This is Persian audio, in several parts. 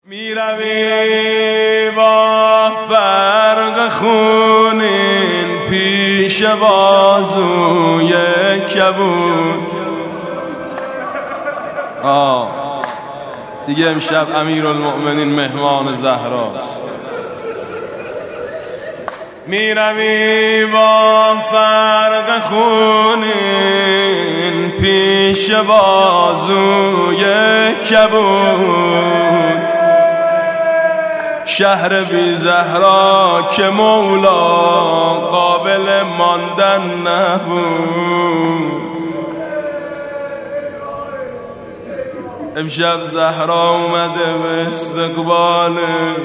میروی با فرق خونین پیش بازوی کبود. دیگه امشب امیرالمؤمنین مهمان زهراست. میروی با فرق خونین پیش بازوی کبود. شهر بی زهرا که مولا قابل ماندن نبود. امشب زهرا اومده به استقبالش.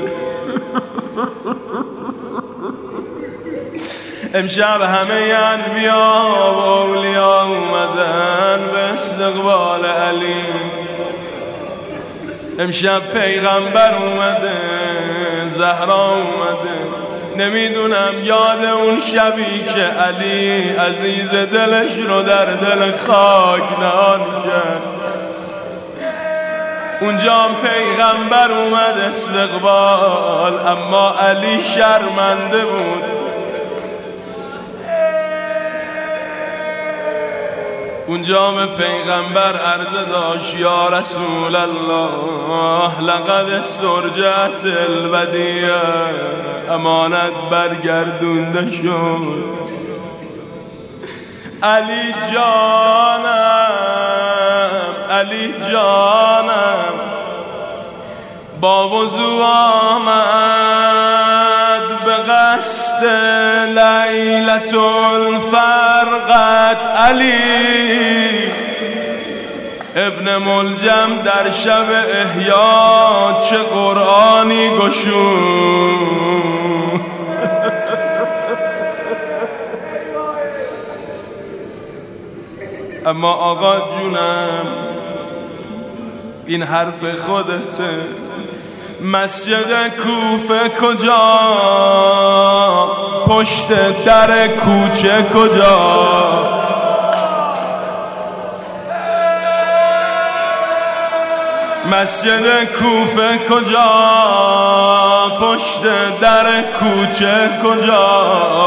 امشب همه انبیا و اولیا اومدن به استقبال علی. امشب پیغمبر اومده، زهرا اومده. نمیدونم یاد اون شبی که علی عزیز دلش رو در دل خاک نهان کرد. اونجا پیغمبر اومد استقبال، اما علی شرمنده بود. اونجا به پیغمبر عرض داشت یا رسول الله لقد استرجعت الودیعه، امانت برگردونده شد. علی جانم، علی جانم با وضو آمد به قصد لیلة الفرقت. علی ابن ملجم در شب احیا چه قرآنی گشود. اما آقا جونم این حرف خودته. مسجد کوفه کجا؟ پشت در کوچه کجا؟ مسجد کوفه کجا؟ پشت در کوچه کجا؟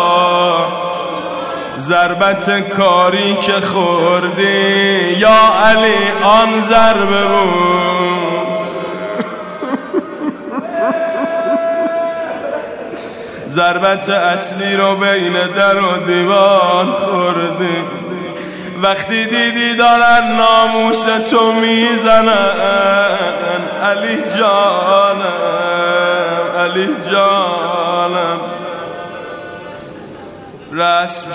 ضربت کاری که خوردی یا علی آن ضربه بود. ضربت اصلی رو بین در و دیوار خوردی. وقتی دیدی دارن ناموس تو میزنن، علی جانم، علی جانم رسم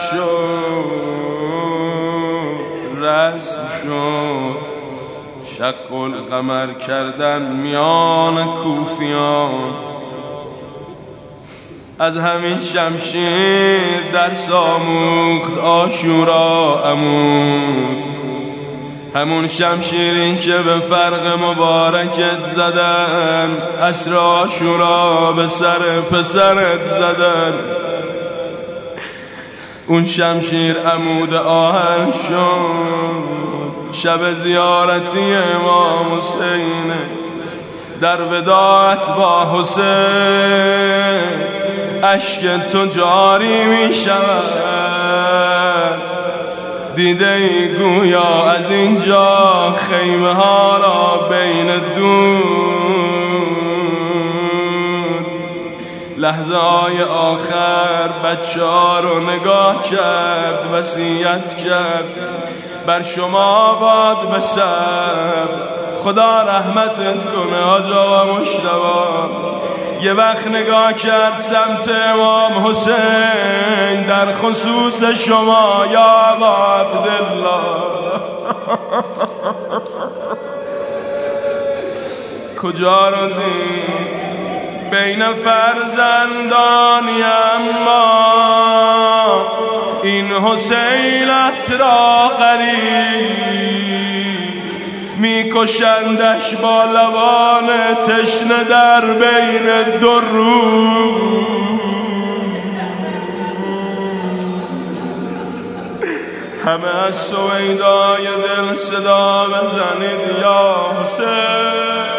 شد، رسم شد. شق القمر کردن میان کوفیان. از همین شمشیر درس آموخت عاشورا عمود. همون شمشیری که به فرق مبارکت زدن، عصر عاشورا به سر پسرت زدن. اون شمشیر عمود آهن شد. شب زیارتی امام حسین در وداعت با حسین اشک تو جاری می شود. دیده ای گویا از اینجا خیمه ها را بین دود. لحظه های آخر بچه ها رو نگاه کرد، وصیت کرد بر شما باد به صبر، خدا رحمتت کنه آجا و مشتبه. یه وقت نگاه کرد سمت امام حسین، در خصوص شما یا ابا عبدالله. کجا رو دید بین فرزندانی، اما این حسینت را قریب میکشندش با لبان تشنه در بین دو رو. همه از سویدای دل صدا بزنید یا حسین.